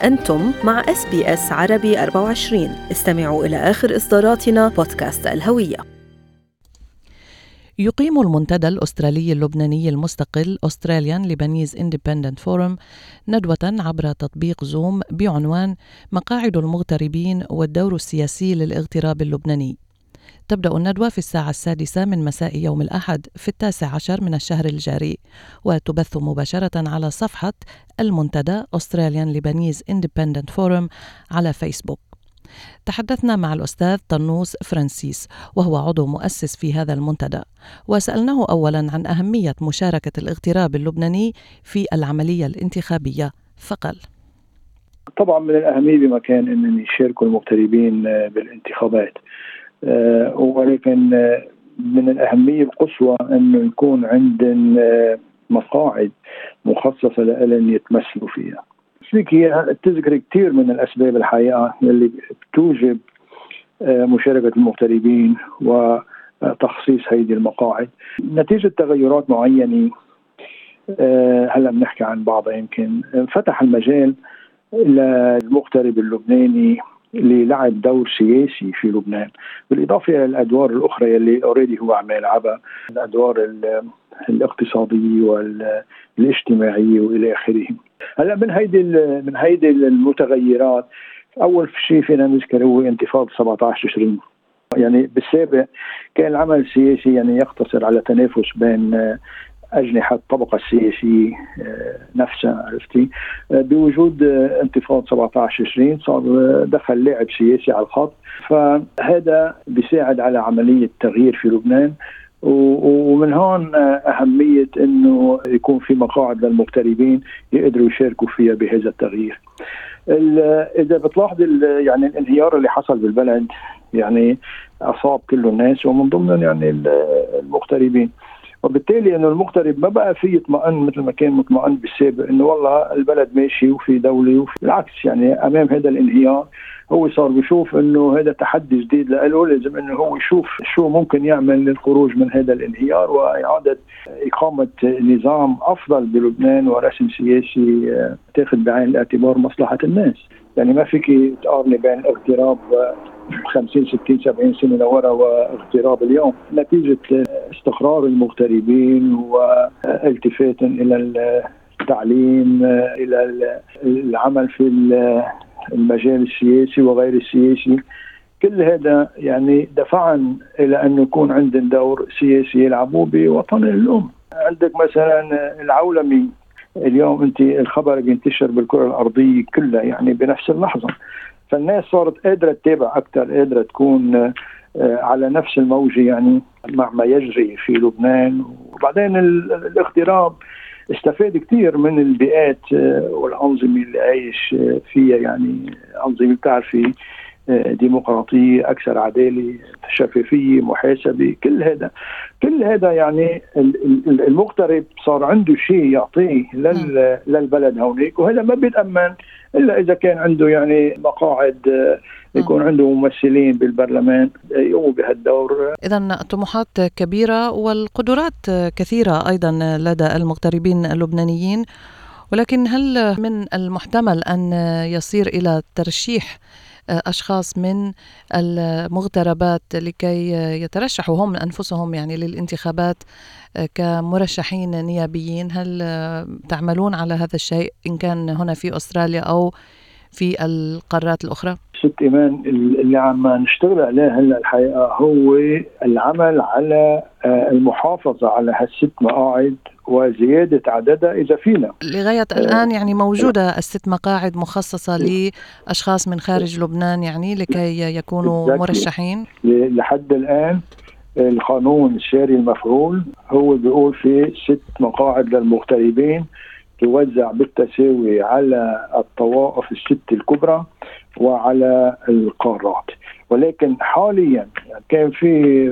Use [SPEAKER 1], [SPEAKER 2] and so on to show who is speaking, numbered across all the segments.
[SPEAKER 1] أنتم مع SBS عربي 24. استمعوا إلى آخر إصداراتنا بودكاست الهوية.
[SPEAKER 2] يقيم المنتدى الأسترالي اللبناني المستقل Australian Lebanese Independent Forum ندوة عبر تطبيق زوم بعنوان مقاعد المغتربين والدور السياسي للاغتراب اللبناني. تبدأ الندوة في 6:00 من مساء يوم الأحد في 19 من الشهر الجاري، وتبث مباشرة على صفحة المنتدى Australian Lebanese Independent Forum على فيسبوك. تحدثنا مع الأستاذ طنوس فرانسيس وهو عضو مؤسس في هذا المنتدى، وسألناه أولا عن أهمية مشاركة الاغتراب اللبناني في العملية الانتخابية، فقال:
[SPEAKER 3] طبعا من الأهمية بمكان أن يشاركوا المغتربين بالانتخابات، ولكن من الأهمية القصوى أنه يكون عندنا مقاعد مخصصة لأن يتمثلوا فيها. فيك تذكر كثير من الأسباب الحقيقة اللي توجب مشاركة المغتربين وتخصيص هذه المقاعد نتيجة تغيرات معينة. هلا بنحكي عن بعضها. يمكن فتح المجال للمغترب اللبناني للعب دور سياسي في لبنان، بالإضافة إلى الأدوار الأخرى اللي أوريدي هو عم يلعبها، الأدوار الاقتصادية والاجتماعية وإلى آخره. هلا من هيدي المتغيرات، أول شيء فينا نذكر هو انتفاضة 17 تشرين. يعني بالسابق كان العمل السياسي يعني يقتصر على تنافس بين أجنحة الطبقة السياسية نفسها، عرفتي؟ بوجود انتفاضة 17 تشرين صار دخل لاعب سياسي على الخط، فهذا بيساعد على عملية تغيير في لبنان. ومن هون أهمية أنه يكون في مقاعد للمغتربين يقدروا يشاركوا فيها بهذا التغيير. إذا بتلاحظ يعني الانهيار اللي حصل بالبلد يعني أصاب كل الناس ومن ضمن يعني المغتربين، وبالتالي انه المغترب ما بقى فيه يطمئن مثل ما كان مطمئن بالسابق انه والله البلد ماشي وفي دولة بالعكس. يعني امام هذا الانهيار هو صار بيشوف انه هذا تحدي جديد له، لازم انه هو يشوف شو ممكن يعمل للخروج من هذا الانهيار واعادة اقامة نظام افضل بلبنان ورسم سياسي تاخذ بعين الاعتبار مصلحة الناس. يعني ما فيك تقارني بين الاغتراب 50 60 70 سنة لورا واغتراب اليوم، نتيجة استقرار المغتربين والتفات إلى التعليم، إلى العمل في المجال السياسي وغير السياسي. كل هذا يعني دفعا إلى أن يكون عندنا دور سياسي يلعبوه بوطن الأم. عندك مثلا العولمي اليوم، أنت الخبر بينتشر بالكرة الأرضية كلها يعني بنفس اللحظة، فالناس صارت قادرة تتابع أكثر، قادرة تكون على نفس الموجة يعني مع ما يجري في لبنان. وبعدين الاغتراب استفاد كثير من البيئات والأنظمة اللي عايش فيها، يعني أنظمة بتعرفي ديمقراطية، أكثر عدالة، شفافية، محاسبة، كل هذا يعني المغترب صار عنده شيء يعطيه للبلد هونيك، وهذا ما بيتأمن إلا إذا كان عنده يعني مقاعد، يكون عنده ممثلين بالبرلمان يقوموا بهالدور.
[SPEAKER 2] إذن طموحات كبيرة والقدرات كثيرة أيضا لدى المغتربين اللبنانيين، ولكن هل من المحتمل أن يصير إلى ترشيح أشخاص من المغتربات لكي يترشحوا هم أنفسهم يعني للانتخابات كمرشحين نيابيين؟ هل تعملون على هذا الشيء إن كان هنا في أستراليا أو في القارات الأخرى؟
[SPEAKER 3] ست إيمان، اللي عم نشتغل عليه هلا الحقيقة هو العمل على المحافظة على هالست مقاعد وزيادة عددها إذا فينا.
[SPEAKER 2] لغاية الآن يعني موجودة الست مقاعد مخصصة لأشخاص من خارج لبنان يعني لكي يكونوا مرشحين.
[SPEAKER 3] لحد الآن القانون الساري المفعول هو بيقول في 6 مقاعد للمغتربين توزع بالتساوي على الطوائف ال6 الكبرى وعلى القارات. ولكن حاليا كان في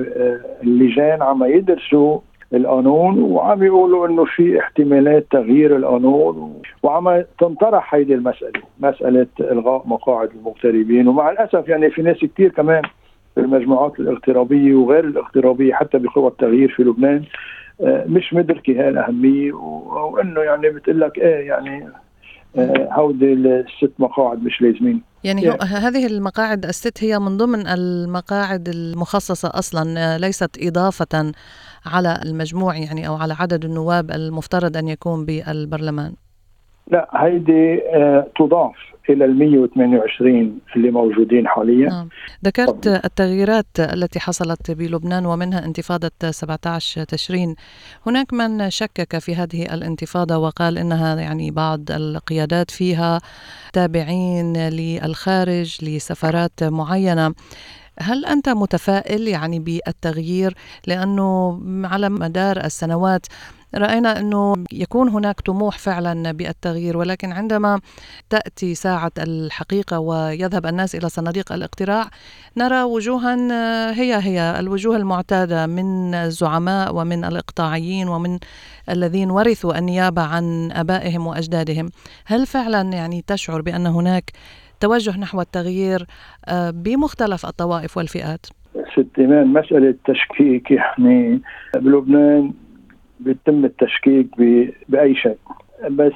[SPEAKER 3] اللجان عم يدرسوا القانون وعم يقولوا انه في احتمالات تغيير القانون، وعم تنطرح هيدي مسألة الغاء مقاعد المغتربين. ومع الأسف يعني في ناس كتير كمان في المجموعات الاغترابية وغير الاغترابية حتى بقوى التغيير في لبنان مش مدركة هاي الأهمية، وإنه يعني بتقول لك إيه يعني هودي الست مقاعد مش لازمين.
[SPEAKER 2] يعني هذه المقاعد الست هي من ضمن المقاعد المخصصة أصلا، ليست إضافة على المجموع يعني أو على عدد النواب المفترض أن يكون بالبرلمان.
[SPEAKER 3] لا، هيدي تضاف إلى 128 اللي موجودين حاليا.
[SPEAKER 2] ذكرت التغييرات التي حصلت بلبنان ومنها انتفاضة 17 تشرين. هناك من شكك في هذه الانتفاضة وقال إنها يعني بعض القيادات فيها تابعين للخارج لسفارات معينة. هل أنت متفائل يعني بالتغيير؟ لأنه على مدار السنوات رأينا أنه يكون هناك طموح فعلا بالتغيير، ولكن عندما تأتي ساعة الحقيقة ويذهب الناس إلى صناديق الاقتراع نرى وجوها هي الوجوه المعتادة من الزعماء ومن الإقطاعيين ومن الذين ورثوا النيابة عن أبائهم وأجدادهم. هل فعلا يعني تشعر بأن هناك توجه نحو التغيير بمختلف الطوائف والفئات؟
[SPEAKER 3] ست إيمان، مسألة تشكيك يعني بلبنان بيتم التشكيك بأي شيء، بس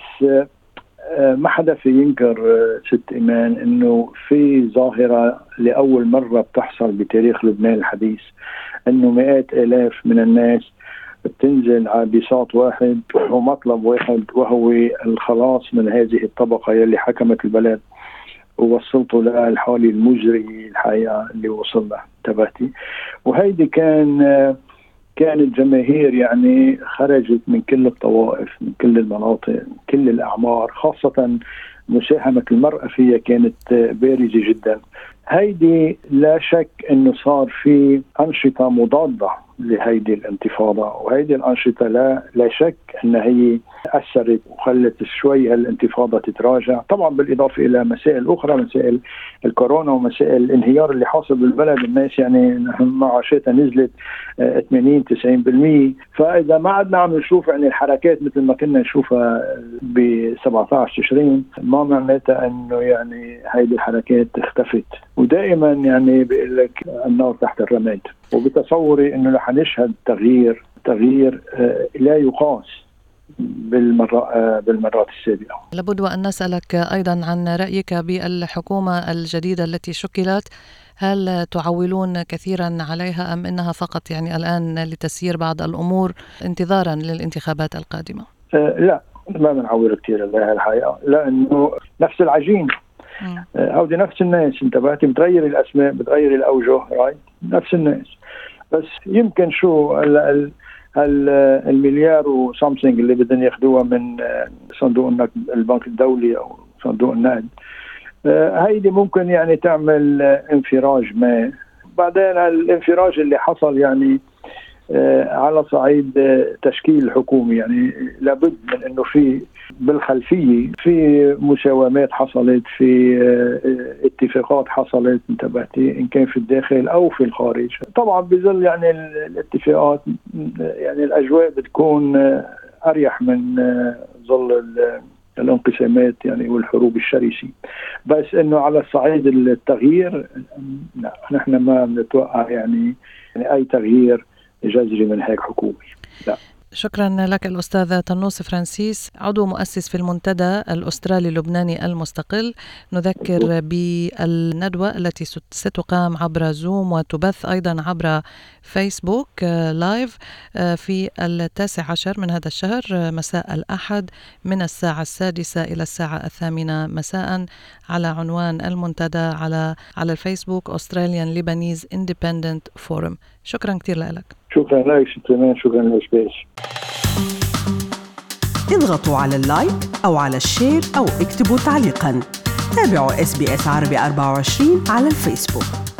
[SPEAKER 3] ما حدا في ينكر ست إيمان إنه في ظاهرة لأول مرة بتحصل بتاريخ لبنان الحديث، إنه مئات آلاف من الناس بتنزل على بساط واحد ومطلب واحد، وهو الخلاص من هذه الطبقة يلي حكمت البلد ووصلته للحالة المزري الحقيقة اللي وصل له تبعتي. وهيدي كانت جماهير يعني خرجت من كل الطوائف، من كل المناطق، من كل الأعمار، خاصة مساهمة المرأة فيها كانت بارزة جدا. هيدي لا شك أنه صار في أنشطة مضادة لهيدي الانتفاضة، وهيدي الأنشطة لا شك أنها هي أثرت وخلت شوي الانتفاضة تتراجع، طبعا بالإضافة إلى مسائل أخرى، مسائل الكورونا ومسائل الانهيار اللي حاصل بالبلد. الناس يعني معاشاتها نزلت 80-90%. فإذا ما عدنا عم نشوف يعني الحركات مثل ما كنا نشوفها ب 17 تشرين، ما معناتها أنه يعني هيدي الحركات اختفت. ودائما يعني بيقول لك النار تحت الرماد، وبتصوري أنه رح نشهد تغيير لا يقاس بالمرات السابقة.
[SPEAKER 2] لابد وأن نسألك أيضا عن رأيك بالحكومة الجديدة التي شكلت. هل تعولون كثيرا عليها أم إنها فقط يعني الآن لتسيير بعض الأمور انتظارا للانتخابات القادمة؟
[SPEAKER 3] لا، ما بنعول كثير عليها الحقيقة، لأنه نفس العجين، هودي نفس الناس. انتبهتي؟ بتغير الأسماء، بتغير الأوجه، نفس الناس. بس يمكن شو المليار وسامسونج اللي بدهم ياخدوها من صندوق البنك الدولي أو صندوق النقد، هيدي ممكن يعني تعمل انفراج ما. بعدين الانفراج اللي حصل يعني على صعيد تشكيل الحكومة، يعني لابد من انه في بالخلفية في مساومات حصلت، في اتفاقات حصلت، انتبهتي، ان كان في الداخل او في الخارج. طبعا بظل يعني الاتفاقات يعني الاجواء بتكون اريح من ظل الانقسامات يعني والحروب الشرسة. بس انه على صعيد التغيير لا، نحن ما بنتوقع يعني اي تغيير جذري من هيك حكومة. لا.
[SPEAKER 2] شكرا لك الأستاذ طنوس فرانسيس، عضو مؤسس في المنتدى الأسترالي اللبناني المستقل. نذكر بالندوة التي ستقام عبر زوم وتبث أيضا عبر فيسبوك لايف في 19 من هذا الشهر مساء الأحد من الساعة 6 إلى الساعة 8 مساء على عنوان المنتدى على الفيسبوك Australian Lebanese Independent Forum. شكرا كثير لك.
[SPEAKER 3] شكرا لك شكرا لك.
[SPEAKER 4] اضغطوا على اللايك أو على الشير أو اكتبوا تعليقا. تابعوا SBS عربي 24 على الفيسبوك.